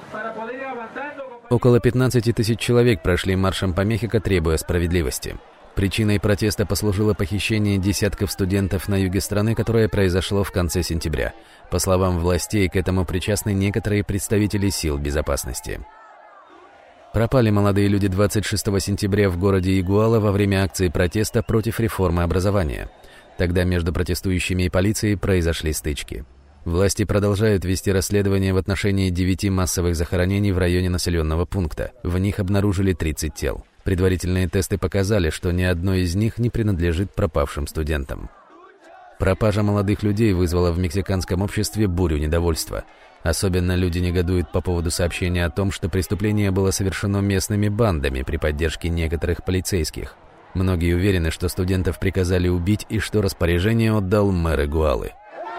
Около 15 тысяч человек прошли маршем по Мехико, требуя справедливости. Причиной протеста послужило похищение десятков студентов на юге страны, которое произошло в конце сентября. По словам властей, к этому причастны некоторые представители сил безопасности. Пропали молодые люди 26 сентября в городе Игуала во время акции протеста против реформы образования. Тогда между протестующими и полицией произошли стычки. Власти продолжают вести расследование в отношении 9 массовых захоронений в районе населенного пункта. В них обнаружили 30 тел. Предварительные тесты показали, что ни одно из них не принадлежит пропавшим студентам. Пропажа молодых людей вызвала в мексиканском обществе бурю недовольства. Особенно люди негодуют по поводу сообщения о том, что преступление было совершено местными бандами при поддержке некоторых полицейских. Многие уверены, что студентов приказали убить и что распоряжение отдал мэр Игуалы.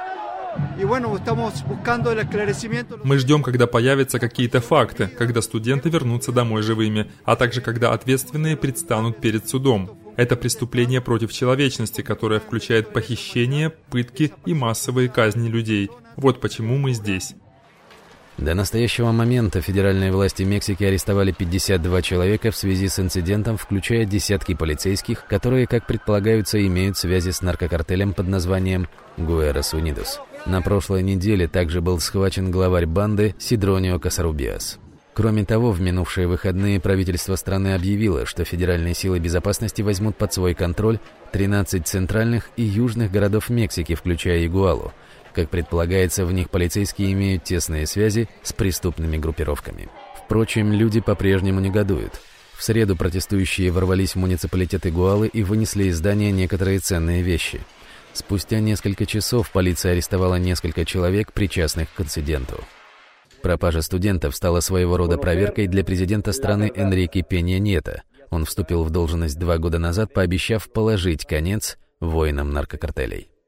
Мы ждем, когда появятся какие-то факты, когда студенты вернутся домой живыми, а также когда ответственные предстанут перед судом. Это преступление против человечности, которое включает похищение, пытки и массовые казни людей. Вот почему мы здесь. До настоящего момента федеральные власти Мексики арестовали 52 человека в связи с инцидентом, включая десятки полицейских, которые, как предполагаются, имеют связи с наркокартелем под названием «Гуэрос Унидос». На прошлой неделе также был схвачен главарь банды Сидронио Касарубиас. Кроме того, в минувшие выходные правительство страны объявило, что федеральные силы безопасности возьмут под свой контроль 13 центральных и южных городов Мексики, включая Игуалу. Как предполагается, в них полицейские имеют тесные связи с преступными группировками. Впрочем, люди по-прежнему негодуют. В среду протестующие ворвались в муниципалитет Игуалы и вынесли из здания некоторые ценные вещи. Спустя несколько часов полиция арестовала несколько человек, причастных к инциденту. Пропажа студентов стала своего рода проверкой для президента страны Энрике Пенья Ньето. Он вступил в должность 2 года назад, пообещав положить конец войнам наркокартелей.